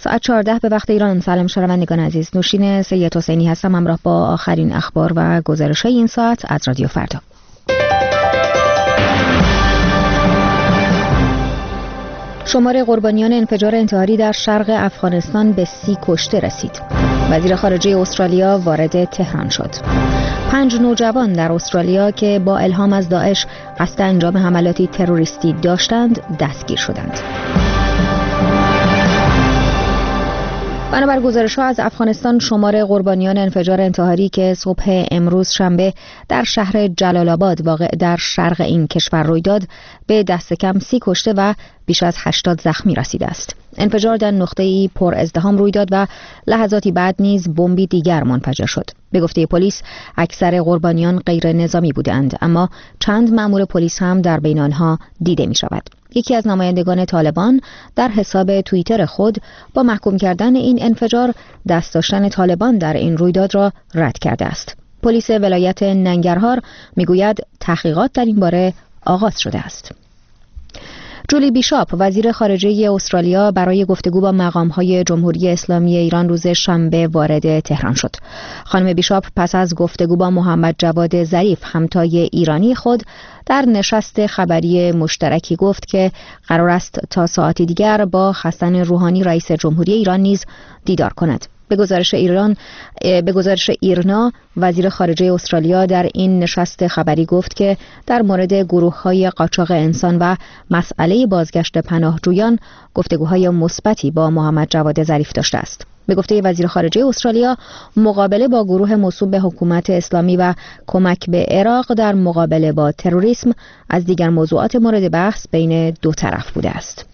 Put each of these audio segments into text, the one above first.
ساعت 14 به وقت ایران. سلام شنوندگان عزیز، نوشین سید حسینی هستم همراه با آخرین اخبار و گزارش‌های این ساعت از رادیو فردا. شمار قربانیان انفجار انتحاری در شرق افغانستان به 30 کشته رسید. وزیر خارجه استرالیا وارد تهران شد. 5 نوجوان در استرالیا که با الهام از داعش قصد انجام حملاتی تروریستی داشتند دستگیر شدند. بنابر گزارش‌ها از افغانستان، شمار قربانیان انفجار انتحاری که صبح امروز شنبه در شهر جلال آباد واقع در شرق این کشور روی داد به دست کم 30 کشته و بیش از 80 زخمی رسیده است. انفجار در نقطه‌ای پر ازدحام روی داد و لحظاتی بعد نیز بمبی دیگر منفجر شد. به گفته پلیس اکثر قربانیان غیر نظامی بودند، اما چند مأمور پلیس هم در بین آنها دیده می‌شود. یکی از نمایندگان طالبان در حساب توییتر خود با محکوم کردن این انفجار دست داشتن طالبان در این رویداد را رد کرده است. پلیس ولایت ننگرهار میگوید تحقیقات در این باره آغاز شده است. جولی بیشاپ وزیر خارجه استرالیا برای گفتگو با مقام‌های جمهوری اسلامی ایران روز شنبه وارد تهران شد. خانم بیشاپ پس از گفتگو با محمد جواد ظریف همتای ایرانی خود در نشست خبری مشترکی گفت که قرار است تا ساعتی دیگر با حسن روحانی رئیس جمهوری ایران نیز دیدار کند. به گزارش ایرنا، وزیر خارجه استرالیا در این نشست خبری گفت که در مورد گروه‌های قاچاق انسان و مسئله بازگشت پناهجویان گفتگوهای مثبتی با محمد جواد ظریف داشته است. به گفته وزیر خارجه استرالیا، مقابله با گروه موسوم به حکومت اسلامی و کمک به عراق در مقابله با تروریسم از دیگر موضوعات مورد بحث بین دو طرف بوده است.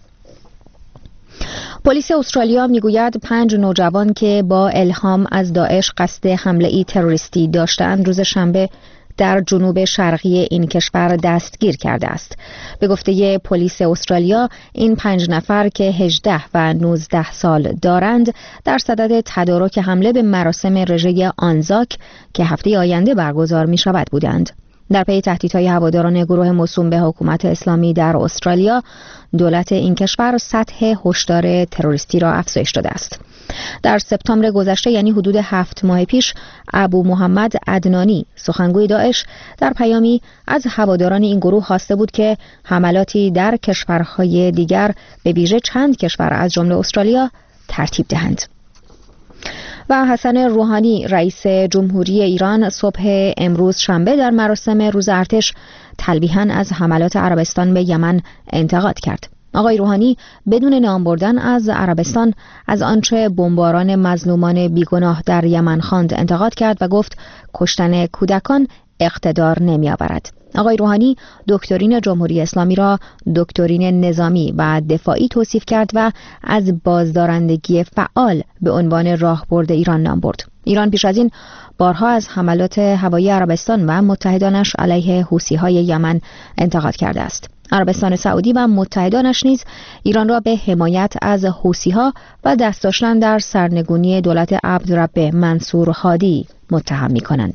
پلیس استرالیا میگوید 5 نوجوان که با الهام از داعش قصد حمله‌ای تروریستی داشتند روز شنبه در جنوب شرقی این کشور دستگیر کرده است. به گفته پلیس استرالیا، این 5 نفر که 18 و 19 سال دارند در صدد تدارک حمله به مراسم رژه آنزاک که هفته آینده برگزار می شود بودند. در پی تهدیدهای هواداران گروه موسوم به حکومت اسلامی در استرالیا، دولت این کشور سطح هشدار تروریستی را افزایش داده است. در سپتامبر گذشته، یعنی حدود 7 ماه پیش، ابو محمد عدنانی، سخنگوی داعش، در پیامی از هواداران این گروه خواسته بود که حملاتی در کشورهای دیگر به ویژه چند کشور از جمله استرالیا ترتیب دهند. و حسن روحانی رئیس جمهوری ایران صبح امروز شنبه در مراسم روز ارتش تلویحاً از حملات عربستان به یمن انتقاد کرد. آقای روحانی بدون نام بردن از عربستان از آنچه بمباران مظلومان بیگناه در یمن خواند انتقاد کرد و گفت کشتن کودکان اقتدار نمی‌آورد. آقای روحانی دکترین جمهوری اسلامی را دکترین نظامی و دفاعی توصیف کرد و از بازدارندگی فعال به عنوان راهبرد ایران نام برد. ایران پیش از این بارها از حملات هوایی عربستان و متحدانش علیه حوثی‌های یمن انتقاد کرده است. عربستان سعودی و متحدانش نیز ایران را به حمایت از حوثی‌ها و دست داشتن در سرنگونی دولت عبدالرب منصور هادی متهم می‌کنند.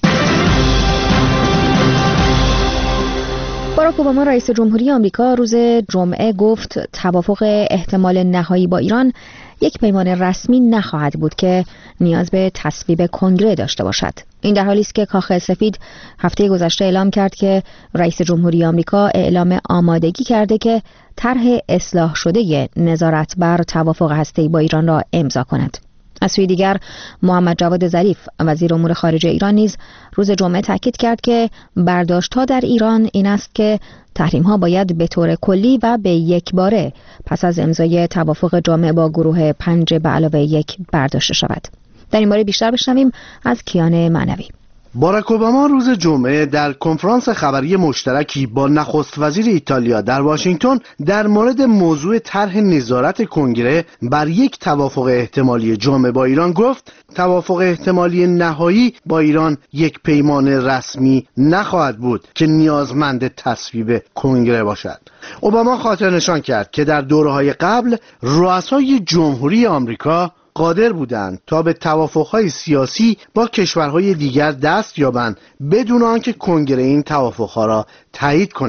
باراک اوباما رئیس جمهوری آمریکا روز جمعه گفت توافق احتمال نهایی با ایران یک پیمان رسمی نخواهد بود که نیاز به تصویب کنگره داشته باشد. این در حالی است که کاخ سفید هفته گذشته اعلام کرد که رئیس جمهوری آمریکا اعلام آمادگی کرده که طرح اصلاح شده نظارت بر توافق هسته‌ای با ایران را امضا کند. از سوی دیگر، محمد جواد ظریف وزیر امور خارجه ایران نیز روز جمعه تاکید کرد که برداشت‌ها در ایران این است که تحریم‌ها باید به طور کلی و به یک باره پس از امضای توافق جامع با گروه 5+1 برداشته شود. در این باره بیشتر بشنویم از کیان معنوی. باراک اوباما روز جمعه در کنفرانس خبری مشترکی با نخست وزیر ایتالیا در واشنگتن در مورد موضوع طرح نظارت کنگره بر یک توافق احتمالی جامع با ایران گفت توافق احتمالی نهایی با ایران یک پیمان رسمی نخواهد بود که نیازمند تصویب کنگره باشد. اوباما خاطر نشان کرد که در دوره‌های قبل رؤسای جمهوری آمریکا قادر بودند تا به توافق‌های سیاسی با کشورهای دیگر دست یابند بدون آنکه کنگره این توافق‌ها را تایید کند.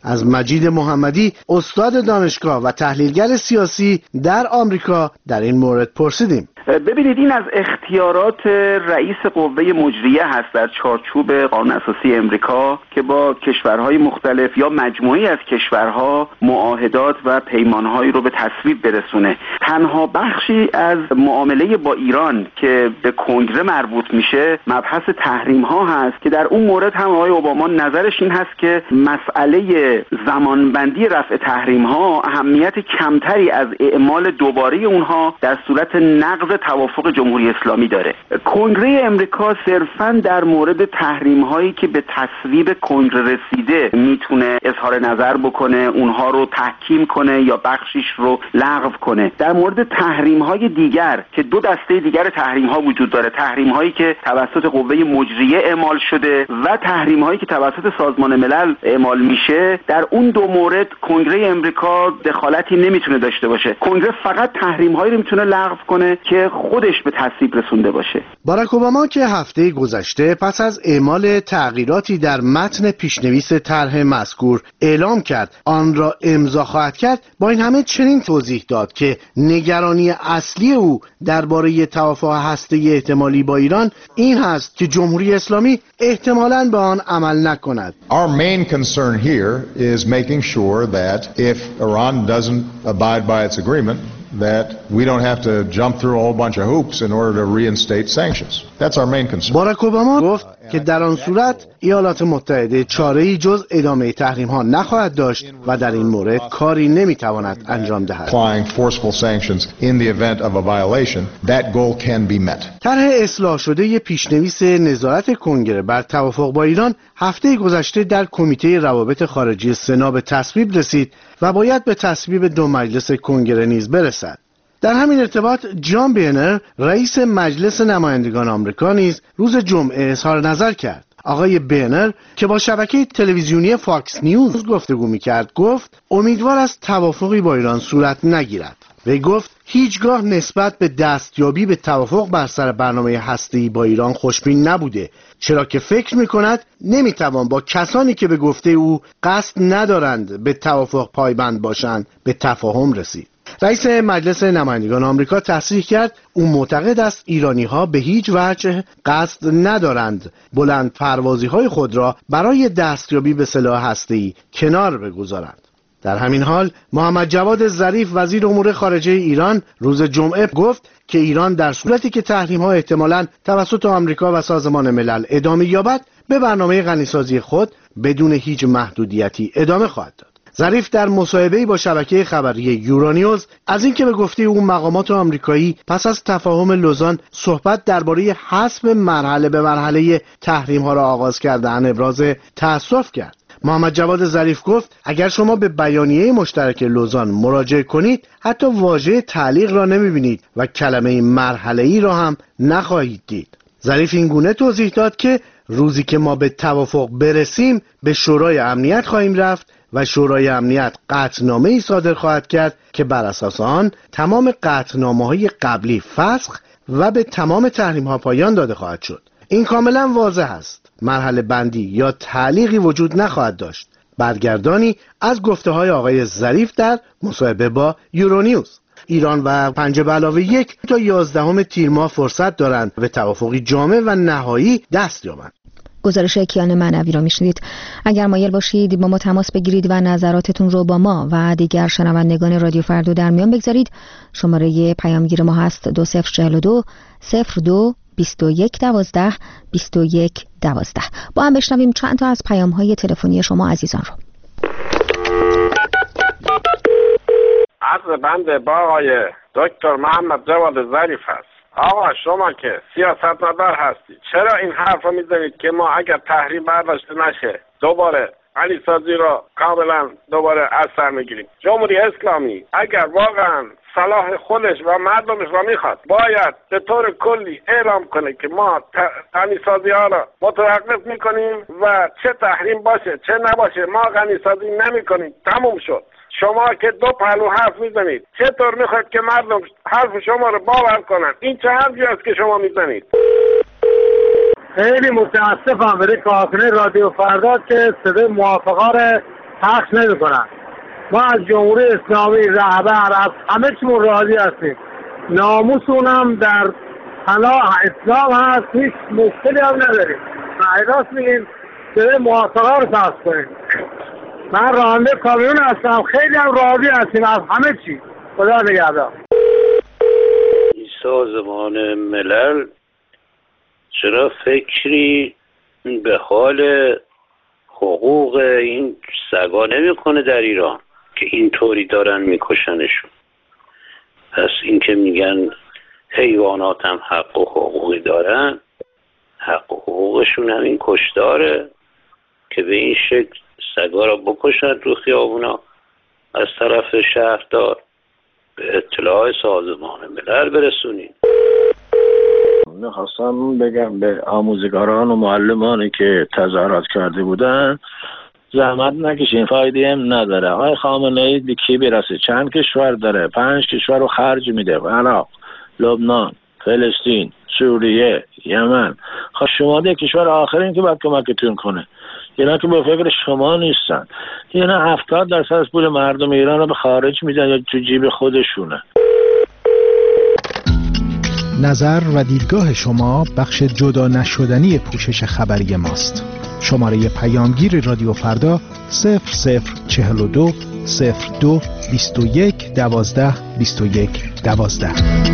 از مجید محمدی استاد دانشگاه و تحلیلگر سیاسی در آمریکا در این مورد پرسیدیم. ببینید، این از اختیارات رئیس قوه مجریه هست در چارچوب قانون اساسی امریکا که با کشورهای مختلف یا مجموعی از کشورها معاهدات و پیمانهایی رو به تصویب برسونه. تنها بخشی از معامله با ایران که به کنگره مربوط میشه مبحث تحریم ها هست که در اون مورد هم آقای اوباما نظرش این هست که مسئله زمانبندی رفع تحریم ها اهمیت کمتری از اعمال دوباره اونها در صورت نقض توافق جمهوری اسلامی داره. کنگره امریکا صرفاً در مورد تحریم هایی که به تصویب کنگره رسیده میتونه اظهار نظر بکنه، اونها رو تحکیم کنه یا بخشیش رو لغو کنه. در مورد تحریم های دیگر که دو دسته دیگر تحریم ها وجود داره، تحریم هایی که توسط قوه مجریه اعمال شده و تحریم هایی که توسط سازمان ملل اعمال میشه، در اون دو مورد کنگره امریکا دخالتی نمیتونه داشته باشه. کنگره فقط تحریم هایی رو میتونه لغو کنه که خودش به تصویب رسونده باشه. باراک اوباما که هفته گذشته پس از اعمال تغییراتی در متن پیشنویس طرح مذکور اعلام کرد آن را امضا خواهد کرد، با این همه چنین توضیح داد که نگرانی اصلی او درباره توافق هسته‌ای احتمالی با ایران این هست که جمهوری اسلامی احتمالاً به آن عمل نکند. Our main concern here is making sure that if Iran doesn't abide by its agreement that we don't have to jump through a whole bunch of hoops in order to reinstate sanctions. That's our main concern. باراک اوباما گفت که در آن صورت ایالات متحده چاره‌ای جز ادامه تحریم‌ها نخواهد داشت و در این مورد کاری نمی‌تواند انجام دهد. Applying forceful sanctions in the event of a violation, that goal can be met. طرح اصلاح شده پیشنویس نظارت کنگره بر توافق با ایران هفته گذشته در کمیته روابط خارجی سنا به تصویب رسید و باید به تصویب دو مجلس کنگره نیز برسد. در همین ارتباط جان بینر رئیس مجلس نمایندگان آمریکا نیز روز جمعه اظهار نظر کرد. آقای بینر که با شبکه تلویزیونی فاکس نیوز گفتگو می‌کرد گفت امیدوار است توافقی با ایران صورت نگیرد. وی گفت هیچگاه نسبت به دستیابی به توافق بر سر برنامه هسته‌ای با ایران خوشبین نبوده، چرا که فکر می‌کند نمی‌توان با کسانی که به گفته او قصد ندارند به توافق پایبند باشند به تفاهم رسید. رئیس مجلس نمایندگان آمریکا تصریح کرد او معتقد است ایرانی‌ها به هیچ وجه قصد ندارند بلند پروازی‌های خود را برای دستیابی به سلاح هسته‌ای کنار بگذارند. در همین حال محمد جواد ظریف وزیر امور خارجه ایران روز جمعه گفت که ایران در صورتی که تحریم‌ها احتمالاً توسط آمریکا و سازمان ملل ادامه یابد به برنامه غنیسازی خود بدون هیچ محدودیتی ادامه خواهد داد. ظریف در مصاحبه‌ای با شبکه خبری یورونیوز از اینکه به گفته او مقامات آمریکایی پس از تفاهم لوزان صحبت درباره حذف مرحله به مرحله تحریم‌ها را آغاز کردن ابراز تأسف کرد. محمد جواد ظریف گفت اگر شما به بیانیه مشترک لوزان مراجعه کنید حتی واژه تعلیق را نمی‌بینید و کلمه مرحله‌ای را هم نخواهید دید. ظریف این گونه توضیح داد که روزی که ما به توافق برسیم به شورای امنیت خواهیم رفت و شورای امنیت قطعنامه‌ای صادر خواهد کرد که بر اساس آن تمام قطعنامه‌های قبلی فسخ و به تمام تحریم‌ها پایان داده خواهد شد. این کاملا واضح است. مرحله بندی یا تعلیقی وجود نخواهد داشت. برگردانی از گفته‌های آقای ظریف در مصاحبه با یورونیوز. ایران و 5+1 تا 11 تیر ماه فرصت دارند به توافقی جامع و نهایی دست یابند. گزارش کیان معنوی را میشنید. اگر مایل باشید با ما تماس بگیرید و نظراتتون رو با ما و دیگر شنوندگان رادیو فردا در میان بگذارید، شماره پیامگیر ما هست 2042 02 21 12 21 12. با هم بشنویم چند تا از پیام‌های تلفنی شما عزیزان رو. عرض بنده با آقای دکتر محمد جواد ظریف هست. آقا شما که سیاستمدار هستی چرا این حرف رو میزنید که ما اگر تحریم برداشته نشه دوباره غنیسازی رو کاملا دوباره از سر میگیریم؟ جمهوری اسلامی اگر واقعا صلاح خودش و مردمش را میخواد باید به طور کلی اعلام کنه که ما غنیسازی ها را متوقف میکنیم و چه تحریم باشه چه نباشه ما غنیسازی نمیکنیم، تموم شد. شما که دو پهلو حرف میزنید چطور میخواید که مردم حرف شما رو باور کنن؟ این چه حرفی است که شما میزنید؟ خیلی متاسفم برای کارکنان رادیو فردا که صدای موافقان پخش نمی‌کنن. ما از جمهوری اسلامی رهبر از همه چیمون راضی هستیم. ناموسون هم در پناه اسلام هست، هیچ مشکلی هم نداریم. راست میگیم که موافقه رو پخش کنیم. من راننده کامیون هستم، خیلی هم راضی هستیم از همه چی. خدا نگهدار. سازمان ملل چرا فکری به حال حقوق این سگا نمیکنه در ایران که اینطوری دارن میکشنشون؟ پس این که میگن حیوانات هم حق و حقوقی دارن، حق و حقوقشون هم این کشتاره که به این شکل سگا را بکشن تو خیابونا از طرف شهردار. به اطلاع سازمان ملل برسونین. خواستم بگم به آموزگاران و معلمانی که تظاهرات کرده بودن زحمت نکشین، فایده هم نداره. آقای خامنه‌ای به کی برسه؟ چند کشور داره؟ 5 کشور رو خرج میده: عراق، لبنان، فلسطین، سوریه، یمن. خب شما ده کشور آخرین که باید کمکتون کنه. اینا که به فکر شما نیستن. اینا 70% از پول مردم ایران رو به خارج میدن یا تو جیب خودشونه. نظر و دیدگاه شما بخش جدا نشدنی پوشش خبری ماست. شماره پیامگیر رادیو فردا 0042 02 21 12 21 12.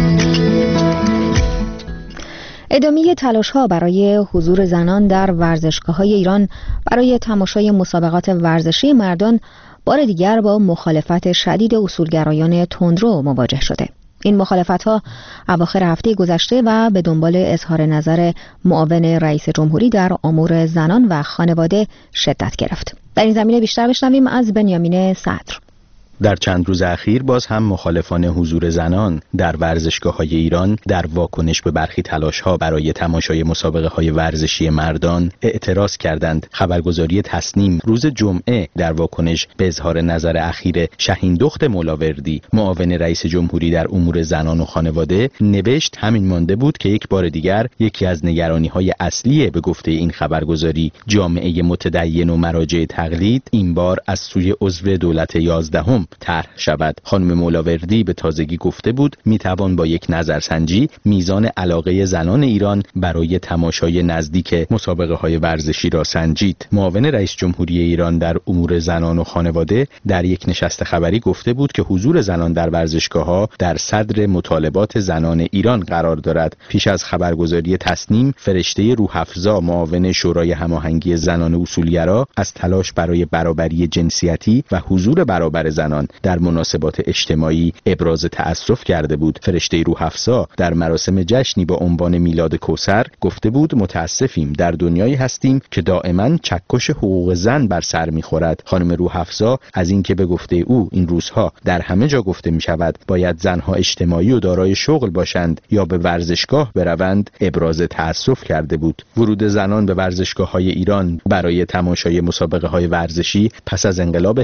ادامه تلاش‌ها برای حضور زنان در ورزشگاه‌های ایران برای تماشای مسابقات ورزشی مردان بار دیگر با مخالفت شدید اصولگرایان تندرو مواجه شده. این مخالفت‌ها اواخر هفته گذشته و به دنبال اظهار نظر معاون رئیس جمهوری در امور زنان و خانواده شدت گرفت. در این زمینه بیشتر بشنویم از بنیامین صدر. در چند روز اخیر باز هم مخالفان حضور زنان در ورزشگاه‌های ایران در واکنش به برخی تلاش‌ها برای تماشای مسابقه‌های ورزشی مردان اعتراض کردند. خبرگزاری تصنیم روز جمعه در واکنش به اظهار نظر اخیر شهین دخت مولاوردی معاون رئیس جمهوری در امور زنان و خانواده نوشت همین مانده بود که یک بار دیگر یکی از نگرانی‌های اصلی به گفته این خبرگزاری جامعه متدین و مراجع تقلید این بار از سوی عضو دولت 11 طرح شود. خانم مولاوردی به تازگی گفته بود میتوان با یک نظرسنجی میزان علاقه زنان ایران برای تماشای نزدیک مسابقه های ورزشی را سنجید. معاون رئیس جمهوری ایران در امور زنان و خانواده در یک نشست خبری گفته بود که حضور زنان در ورزشگاه‌ها در صدر مطالبات زنان ایران قرار دارد. پیش از خبرگزاری تصنیم فرشته روح‌افزا معاون شورای هماهنگی زنان اصولگرا از تلاش برای برابری جنسیتی و حضور برابر زنان در مناسبات اجتماعی ابراز تأسف کرده بود. فرشته روح‌افزا در مراسم جشنی با عنوان میلاد کوثر گفته بود متاسفیم در دنیایی هستیم که دائما چکش حقوق زن بر سر می‌خورد. خانم روح‌افزا از اینکه به گفته او این روزها در همه جا گفته می‌شود باید زنها اجتماعی و دارای شغل باشند یا به ورزشگاه بروند ابراز تأسف کرده بود. ورود زنان به ورزشگاه‌های ایران برای تماشای مسابقه‌های ورزشی پس از انقلاب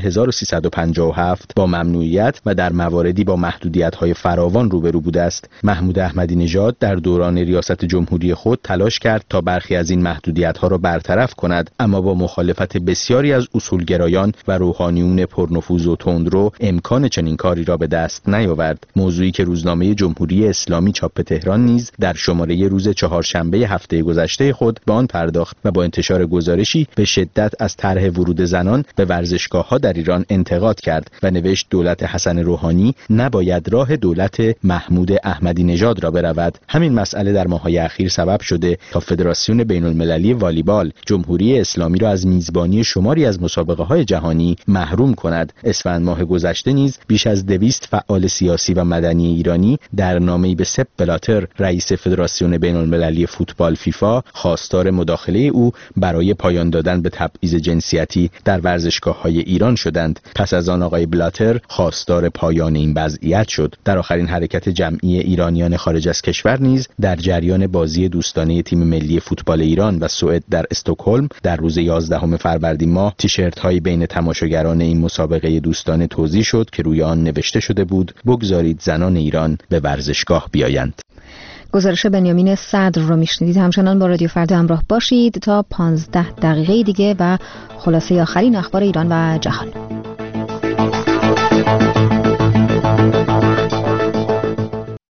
1357 با ممنوعیت و در مواردی با محدودیت‌های فراوان روبرو بوده است. محمود احمدی نژاد در دوران ریاست جمهوری خود تلاش کرد تا برخی از این محدودیت‌ها را برطرف کند، اما با مخالفت بسیاری از اصولگرایان و روحانیون پرنفوذ و تندرو امکان چنین کاری را به دست نیاورد. موضوعی که روزنامه جمهوری اسلامی چاپ تهران نیز در شماره روز چهارشنبه هفته گذشته خود به آن پرداخت و با انتشار گزارشی به شدت از طرح ورود زنان به ورزشگاه‌ها در ایران انتقاد کرد و نوشت دولت حسن روحانی نباید راه دولت محمود احمدی نژاد را برود. همین مسئله در ماه‌های اخیر سبب شده تا فدراسیون بین‌المللی والیبال جمهوری اسلامی را از میزبانی شماری از مسابقه‌های جهانی محروم کند. اسفند ماه گذشته نیز بیش از 200 فعال سیاسی و مدنی ایرانی در نامه‌ای به سپ بلاتر رئیس فدراسیون بین‌المللی فوتبال فیفا خواستار مداخله او برای پایان دادن به تبعیض جنسیتی در ورزشگاه‌های ایران شدند. پس از آن آقای بلاتر خواستار پایان این وضعیت شد. در آخرین حرکت جمعی ایرانیان خارج از کشور نیز در جریان بازی دوستانه تیم ملی فوتبال ایران و سوئد در استکهلم در روز 11 فروردین ماه تیشرت‌های بین تماشاگران این مسابقه دوستانه توزیع شد که روی آن نوشته شده بود بگذارید زنان ایران به ورزشگاه بیایند. گزارش بنیامین صدر رو میشنیدید. همچنان با رادیو فردا همراه باشید تا 15 دقیقه دیگه و خلاصه آخرین اخبار ایران و جهان.